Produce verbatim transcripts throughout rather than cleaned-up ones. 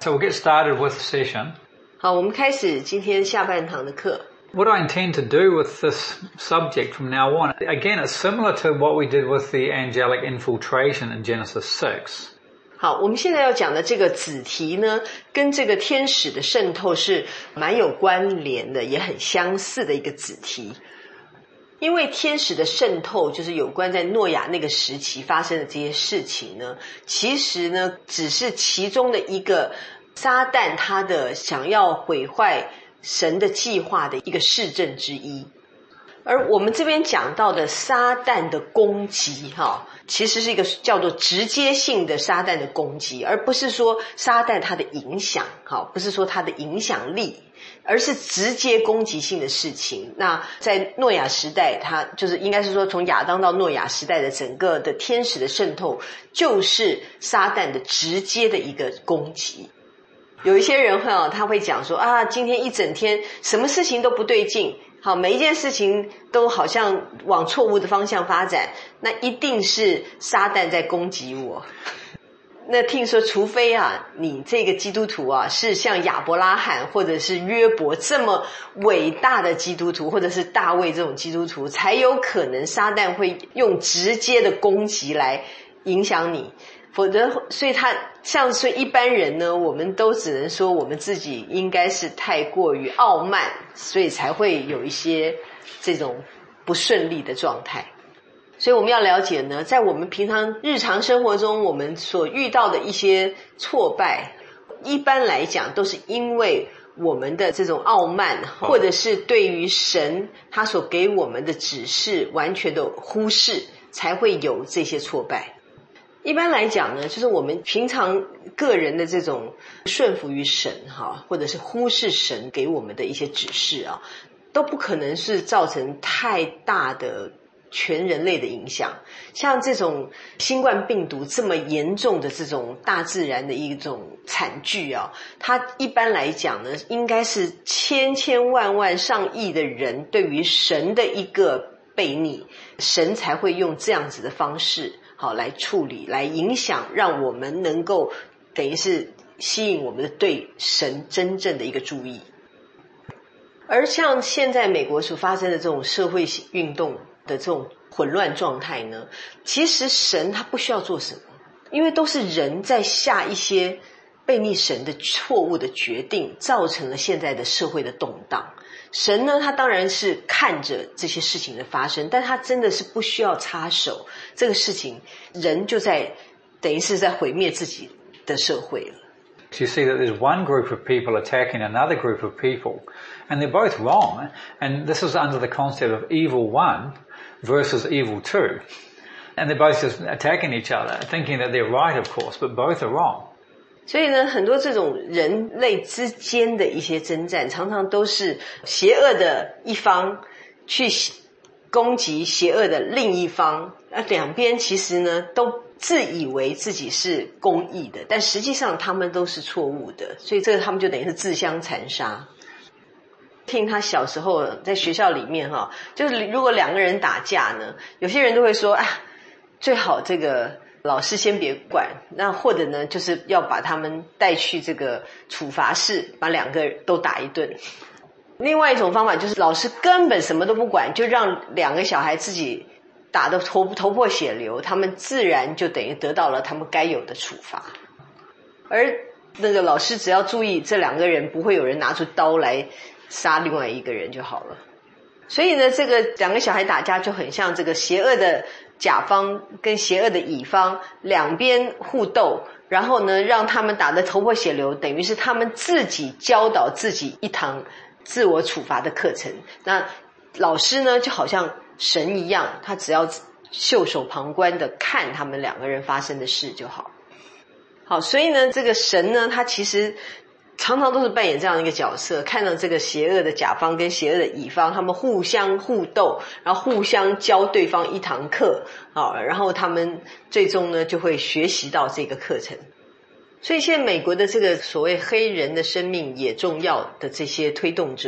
So we'll get started with the session. 好，我们开始今天下半堂的课。 What I intend to do with this subject from now on, again, it's similar to what we did with the angelic infiltration in Genesis six. 好，我们现在要讲的这个子题呢，跟这个天使的渗透是蛮有关联的，也很相似的一个子题。因为天使的渗透就是有关在诺亚那个时期发生的这些事情呢，其实呢只是其中的一个撒旦他的想要毁坏神的计划的一个示证之一。而我们这边讲到的撒旦的攻击哈，其实是一个叫做直接性的撒旦的攻击，而不是说撒旦他的影响哈，不是说他的影响力，而是直接攻击性的事情。那在诺亚时代，它就是应该是说从亚当到诺亚时代的整个的天使的渗透，就是撒旦的直接的一个攻击。有一些人会哦，他会讲说啊，今天一整天什么事情都不对劲，好，每一件事情都好像往错误的方向发展，那一定是撒旦在攻击我。那听说除非啊你这个基督徒啊是像亚伯拉罕或者是约伯这么伟大的基督徒，或者是大卫这种基督徒，才有可能撒旦会用直接的攻击来影响你。否则，所以他像是一般人呢，我们都只能说我们自己应该是太过于傲慢，所以才会有一些这种不顺利的状态。所以我们要了解呢，在我们平常日常生活中，我们所遇到的一些挫败，一般来讲都是因为我们的这种傲慢，或者是对于神他所给我们的指示完全的忽视，才会有这些挫败。一般来讲呢，就是我们平常个人的这种顺服于神哈，或者是忽视神给我们的一些指示啊，都不可能是造成太大的全人类的影响。像这种新冠病毒这么严重的这种大自然的一种惨剧啊，它一般来讲呢，应该是千千万万上亿的人对于神的一个悖逆，神才会用这样子的方式好来处理，来影响，让我们能够等于是吸引我们的对神真正的一个注意。而像现在美国所发生的这种社会运动的这种混乱状态呢，其实神他不需要做什么，因为都是人在下一些悖逆神的错误的决定，造成了现在的社会的动荡。神呢，他当然是看着这些事情的发生，但他真的是不需要插手，这个事情人就在等于是在毁灭自己的社会了。 You see that there's one group of people attacking another group of people, and they're both wrong, and this is under the concept of evil one versus evil two. And they're both just attacking each other, thinking that they're right, of course, but both are wrong. 所以呢，很多这种人类之间的一些征战，常常都是邪恶的一方去攻击邪恶的另一方，那两边其实呢都自以为自己是公义的，但实际上他们都是错误的，所以这个他们就等于是自相残杀。听他小时候在学校里面哈，就是如果两个人打架呢，有些人都会说啊，最好这个老师先别管，那或者呢就是要把他们带去这个处罚室，把两个都打一顿。另外一种方法就是老师根本什么都不管，就让两个小孩自己打得头头破血流，他们自然就等于得到了他们该有的处罚。而那个老师只要注意这两个人不会有人拿出刀来杀另外一个人就好了。所以呢，这个两个小孩打架就很像这个邪恶的甲方跟邪恶的乙方两边互斗，然后呢让他们打得头破血流，等于是他们自己教导自己一堂自我处罚的课程。那老师呢就好像神一样，他只要袖手旁观的看他们两个人发生的事就好。好，所以呢这个神呢他其实常常都是扮演这样的一个角色，看到这个邪恶的甲方跟邪恶的乙方他们互相互斗，然后互相教对方一堂课，好，然后他们最终呢就会学习到这个课程。所以现在美国的这个所谓黑人的生命也重要的这些推动者，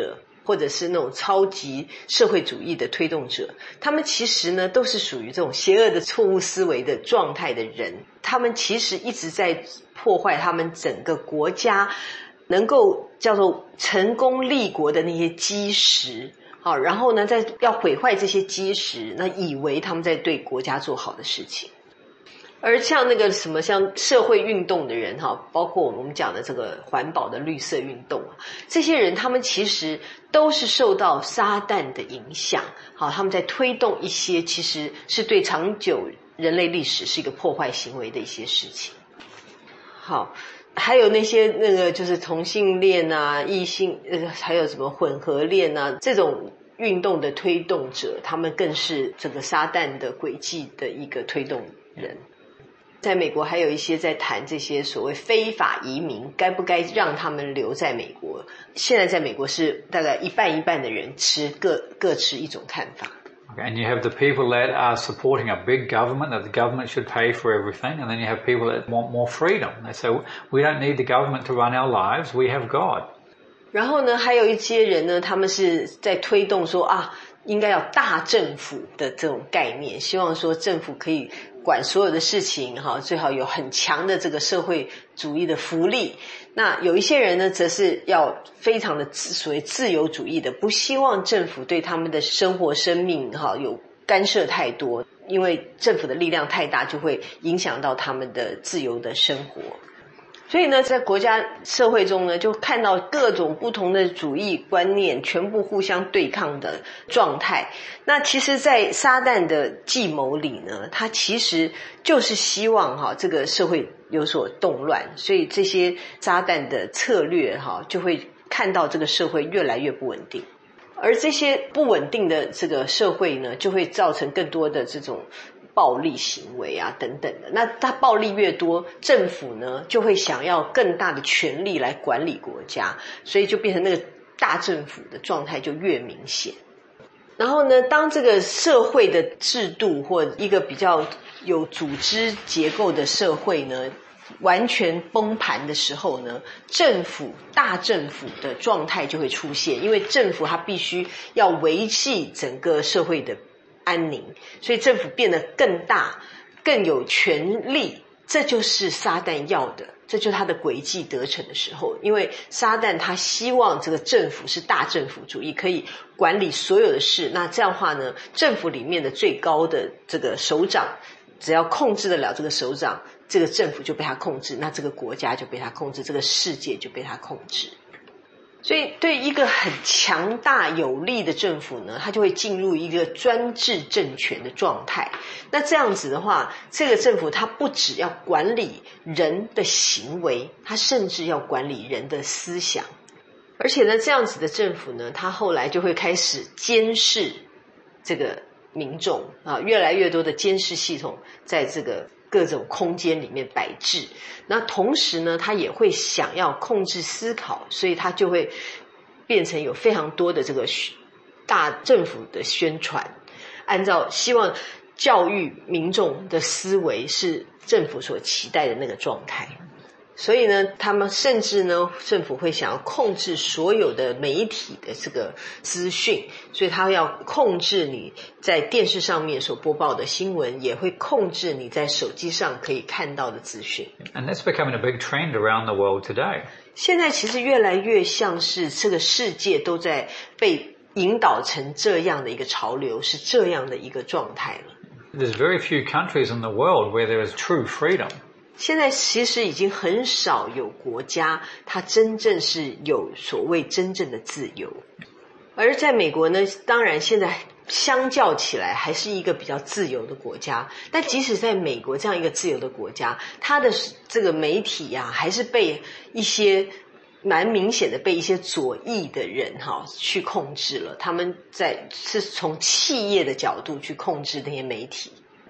或者是那种超级社会主义的推动者，他们其实呢都是属于这种邪恶的错误思维的状态的人，他们其实一直在破坏他们整个国家能够叫做成功立国的那些基石，好，然后呢再要毁坏这些基石，那以为他们在对国家做好的事情。而像那个什么像社会运动的人哈，包括我们讲的这个环保的绿色运动啊，这些人他们其实都是受到撒旦的影响，好，他们在推动一些其实是对长久人类历史是一个破坏行为的一些事情。好，还有那些那个就是同性恋啊、异性呃，还有什么混合恋啊这种运动的推动者，他们更是这个撒旦的轨迹的一个推动人。在美国还有一些在谈这些所谓非法移民该不该让他们留在美国，现在在美国是大概一半一半的人持各各持一种看法。 Okay, and you have the people that are supporting a big government, that the government should pay for everything, and then you have people that want more freedom. They say, we don't need the government to run our lives, we have God. 然后呢，还有一些人呢，他们是在推动说啊，应该要大政府的这种概念，希望说政府可以管所有的事情哈，最好有很强的这个社会主义的福利。那有一些人呢，则是要非常的自所谓自由主义的，不希望政府对他们的生活生命哈有干涉太多，因为政府的力量太大，就会影响到他们的自由的生活。所以呢，在国家社会中呢，就看到各种不同的主义观念全部互相对抗的状态。那其实在撒旦的计谋里呢，他其实就是希望哈这个社会有所动乱，所以这些撒旦的策略哈就会看到这个社会越来越不稳定。而这些不稳定的这个社会呢，就会造成更多的这种暴力行为啊等等的。那它暴力越多，政府呢就会想要更大的权力来管理国家，所以就变成那个大政府的状态就越明显。然后呢，当这个社会的制度或一个比较有组织结构的社会呢完全崩盘的时候呢，政府大政府的状态就会出现，因为政府它必须要维系整个社会的安宁，所以政府变得更大更有权力，这就是撒旦要的，这就是他的诡计得逞的时候。因为撒旦他希望这个政府是大政府主义，可以管理所有的事，那这样的话呢，政府里面的最高的这个首长只要控制得了这个首长，这个政府就被他控制，那这个国家就被他控制，这个世界就被他控制。所以对一个很强大有力的政府呢，它就会进入一个专制政权的状态。那这样子的话，这个政府它不只要管理人的行为，它甚至要管理人的思想。而且呢，这样子的政府呢，它后来就会开始监视这个民众啊，越来越多的监视系统在这个各种空间里面摆置。那同时呢，他也会想要控制思考，所以他就会变成有非常多的这个大政府的宣传，按照希望教育民众的思维是政府所期待的那个状态。所以呢，他们甚至呢，政府会想要控制所有的媒体的这个资讯，所以他要控制你在电视上面所播报的新闻，也会控制你在手机上可以看到的资讯。 And that's becoming a big trend around the world today. 现在其实越来越像是这个世界都在被引导成这样的一个潮流，是这样的一个状态了。 There's very few countries in the world where there is true freedom. 现在其实已经很少有国家它真正是有所谓真正的自由。而在美国呢，当然现在相较起来还是一个比较自由的国家，但即使在美国这样一个自由的国家，它的这个媒体啊还是被一些蛮明显的被一些左翼的人哈去控制了，他们在是从企业的角度去控制那些媒体。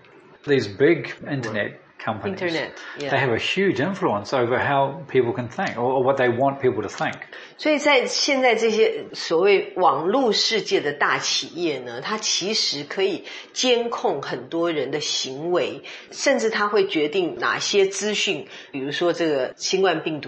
These big internet companies, Internet, yeah. they have a huge influence over how people can think or what they want people to think. 所以在现在这些所谓网络世界的大企业呢，它其实可以监控很多人的行为，甚至它会决定哪些资讯，比如说这个新冠病毒的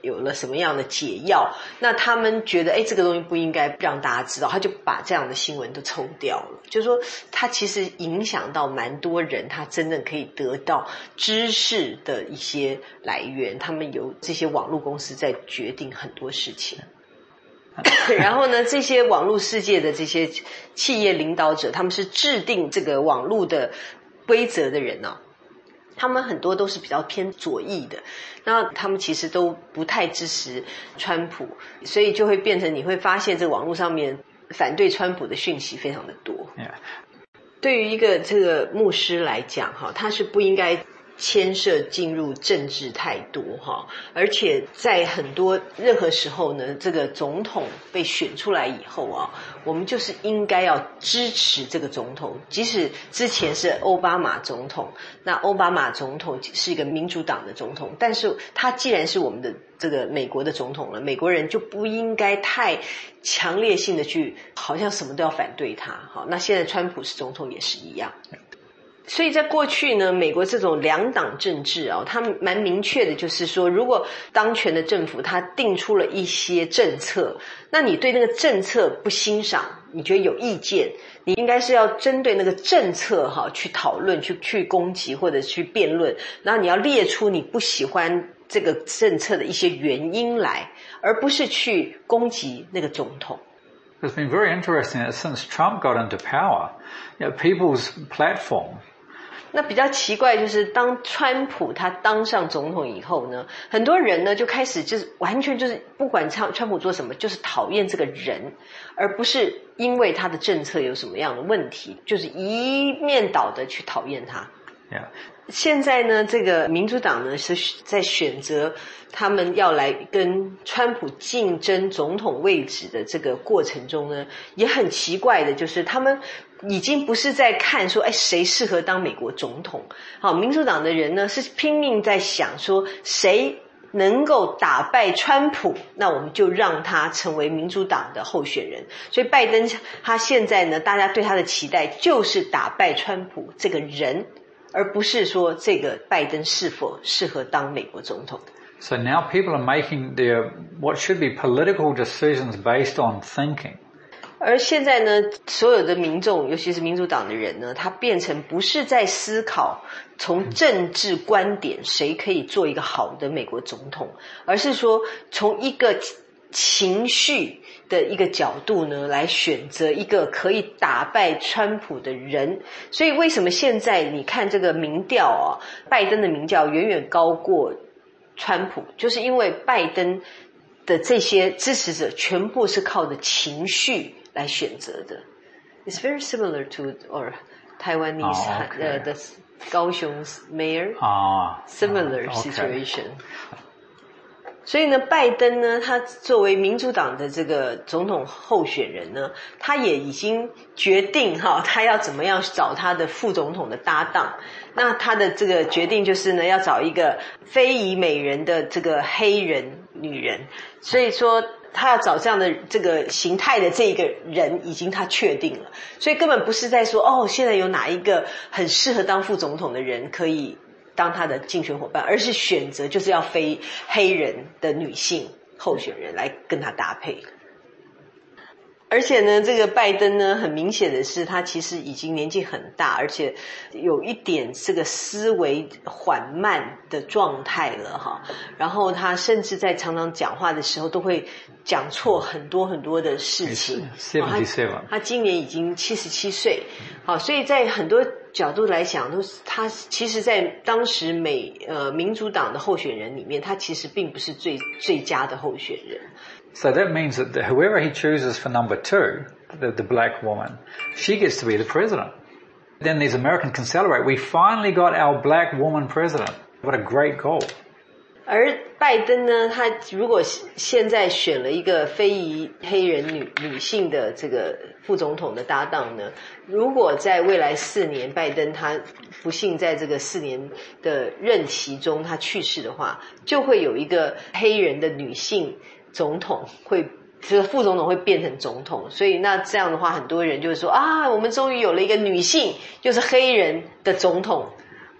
有了什么样的解药，那他们觉得哎，这个东西不应该让大家知道，他就把这样的新闻都抽掉了。就是说他其实影响到蛮多人，他真正可以得到知识的一些来源，他们有这些网络公司在决定很多事情。然后呢，这些网络世界的这些企业领导者，他们是制定这个网络的规则的人哦，他们很多都是比较偏左翼的，那他们其实都不太支持川普，所以就会变成你会发现这个网络上面反对川普的讯息非常的多。 Yeah. 对于一个这个牧师来讲哈，他是不应该牵涉进入政治太多哈，而且在很多任何时候呢，这个总统被选出来以后啊，我们就是应该要支持这个总统，即使之前是奥巴马总统，那奥巴马总统是一个民主党的总统，但是他既然是我们的这个美国的总统了，美国人就不应该太强烈性的去好像什么都要反对他。好，那现在川普是总统也是一样。所以在过去呢，美国这种两党政治啊，他们蛮明确的，就是说，如果当权的政府他定出了一些政策，那你对那个政策不欣赏，你觉得有意见，你应该是要针对那个政策哈去讨论、去去攻击或者去辩论，然后你要列出你不喜欢这个政策的一些原因来，而不是去攻击那个总统。 It's been very interesting that since Trump got into power, you know, people's platform 那比较奇怪就是当川普他当上总统以后呢，很多人呢就开始就是完全就是不管川川普做什么，就是讨厌这个人，而不是因为他的政策有什么样的问题，就是一面倒的去讨厌他。 Yeah. 现在呢，这个民主党呢是在选择他们要来跟川普竞争总统位置的这个过程中呢，也很奇怪的就是他们已经不是在看说哎谁适合当美国总统，好，民主党的人呢是拼命在想说谁能够打败川普，那我们就让他成为民主党的候选人。所以拜登他现在呢，大家对他的期待就是打败川普这个人，而不是说这个拜登是否适合当美国总统。 So now people are making their what should be political decisions based on thinking. 而现在呢，所有的民众，尤其是民主党的人呢，他变成不是在思考从政治观点谁可以做一个好的美国总统，而是说从一个情绪的一个角度呢，来选择一个可以打败川普的人。所以为什么现在你看这个民调啊，拜登的民调远远高过川普，就是因为拜登的这些支持者全部是靠着情绪来选择的。It's very similar to or Taiwanese、oh, okay. 呃的高雄 mayor、oh, similar situation、okay.所以呢，拜登呢，他作为民主党的这个总统候选人呢，他也已经决定哈，他要怎么样找他的副总统的搭档。那他的这个决定就是呢，要找一个非裔美人的这个黑人女人。所以说，他要找这样的这个形态的这个人，已经他确定了。所以根本不是在说哦，现在有哪一个很适合当副总统的人可以当他的竞选伙伴，而是选择就是要非黑人的女性候选人来跟他搭配。而且呢，这个拜登呢，很明显的是他其实已经年纪很大，而且有一点这个思维缓慢的状态了哈。然后他甚至在常常讲话的时候都会讲错很多很多的事情。 七十七， 他今年已经七十七岁，好，所以在很多角度来讲，都是他其实在当时美呃民主党的候选人里面，他其实并不是最最佳的候选人。 So that means that whoever he chooses for number two, the, the black woman, she gets to be the president. Then these Americans can celebrate. We finally got our black woman president. What a great goal. 而拜登呢，他如果现在选了一个非裔黑人女女性的这个副总统的搭档呢，如果在未来四年拜登他不幸在这个四年的任期中他去世的话，就会有一个黑人的女性总统会，这个副总统会变成总统。所以那这样的话，很多人就会说啊，我们终于有了一个女性就是黑人的总统。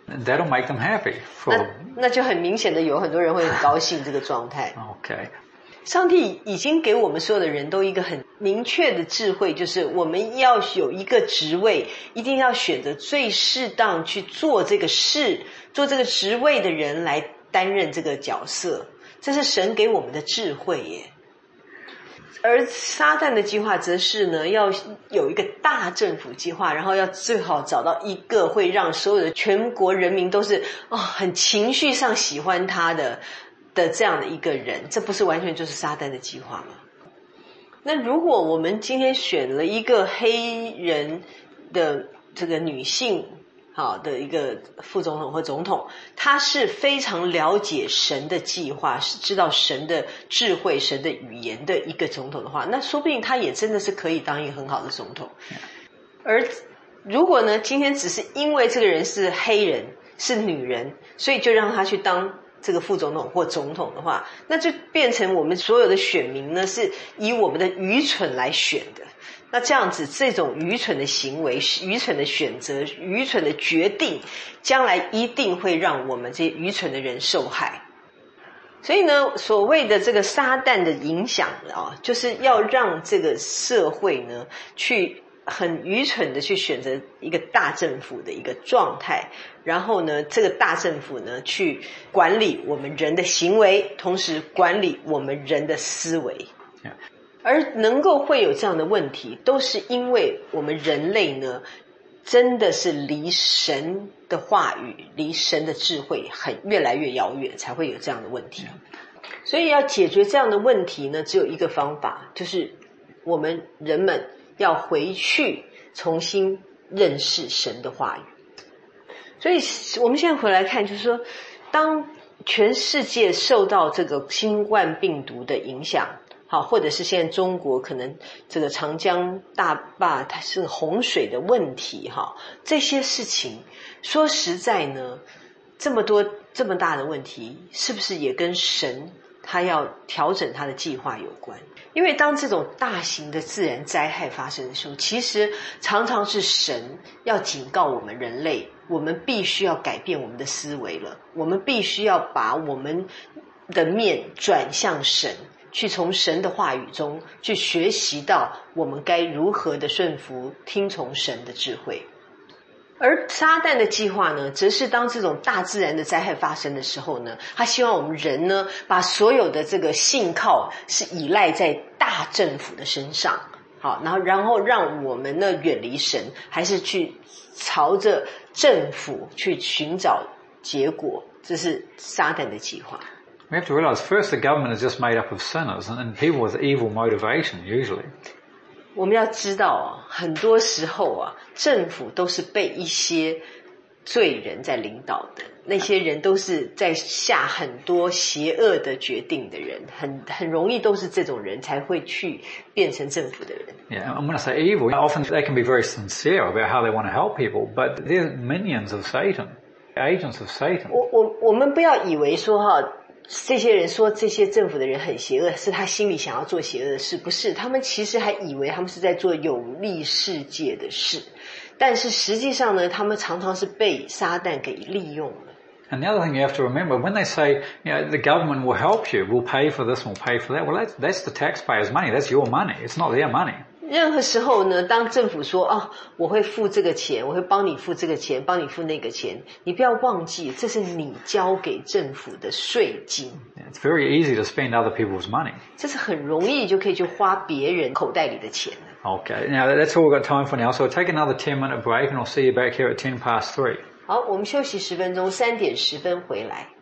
And that'll make them happy. For... 那那就很明显的有很多人会很高兴这个状态。 Okay. 上帝已经给我们所有的人都一个很明确的智慧，就是我们要有一个职位，一定要选择最适当去做这个事，做这个职位的人来担任这个角色，这是神给我们的智慧耶。而撒旦的计划则是呢，要有一个大政府计划，然后要最好找到一个会让所有的全国人民都是哦很情绪上喜欢他的的这样的一个人，这不是完全就是撒旦的计划吗？那如果我们今天选了一个黑人的这个女性好的一个副总统或总统，他是非常了解神的计划，是知道神的智慧、神的语言的一个总统的话，那说不定他也真的是可以当一个很好的总统。而如果呢，今天只是因为这个人是黑人、是女人，所以就让他去当这个副总统或总统的话，那就变成我们所有的选民呢是以我们的愚蠢来选的。那这样子，这种愚蠢的行为、愚蠢的选择、愚蠢的决定，将来一定会让我们这些愚蠢的人受害。所以呢，所谓的这个撒旦的影响啊，就是要让这个社会呢，去很愚蠢的去选择一个大政府的一个状态，然后呢，这个大政府呢，去管理我们人的行为，同时管理我们人的思维。 Yeah. 而能够会有这样的问题，都是因为我们人类呢，真的是离神的话语、离神的智慧很越来越遥远，才会有这样的问题。所以要解决这样的问题呢，只有一个方法，就是我们人们要回去重新认识神的话语。所以我们现在回来看，就是说，当全世界受到这个新冠病毒的影响，好，或者是现在中国可能这个长江大坝它是洪水的问题哈，这些事情说实在呢，这么多这么大的问题，是不是也跟神他要调整他的计划有关？因为当这种大型的自然灾害发生的时候，其实常常是神要警告我们人类，我们必须要改变我们的思维了，我们必须要把我们的面转向神，去从神的话语中去学习到我们该如何的顺服听从神的智慧。而撒旦的计划呢，则是当这种大自然的灾害发生的时候呢，他希望我们人呢，把所有的这个信靠是依赖在大政府的身上，好，然后然后让我们呢远离神，还是去朝着政府去寻找结果，这是撒旦的计划。 We have to realize first the government is just made up of sinners and people with evil motivation usually. 我们要知道啊，很多时候啊，政府都是被一些罪人在领导的，那些人都是在下很多邪恶的决定的人，很很容易都是这种人才会去变成政府的人。 Yeah, and when I say evil, often they can be very sincere about how they want to help people, but they're minions of Satan, agents of Satan. 我我我们不要以为说哈，这些人说这些政府的人很邪恶，是他心里想要做邪恶的事，不是，他们其实还以为他们是在做有利世界的事，但是实际上呢，他们常常是被撒旦给利用了。 And the other thing you have to remember, when they say, you know, the government will help you, we'll pay for this and we'll pay for that, well, that's, that's the taxpayers' money, that's your money, it's not their money. 任何时候呢，当政府说啊，我会付这个钱，我会帮你付这个钱，帮你付那个钱，你不要忘记，这是你交给政府的税金。 It's very easy to spend other people's money. 这是很容易就可以去花别人口袋里的钱。 Okay, now that's all we've got time for now, so we'll take another ten minute break and I'll see you back here at ten past three. 好，我们休息十分钟，三点十分回来。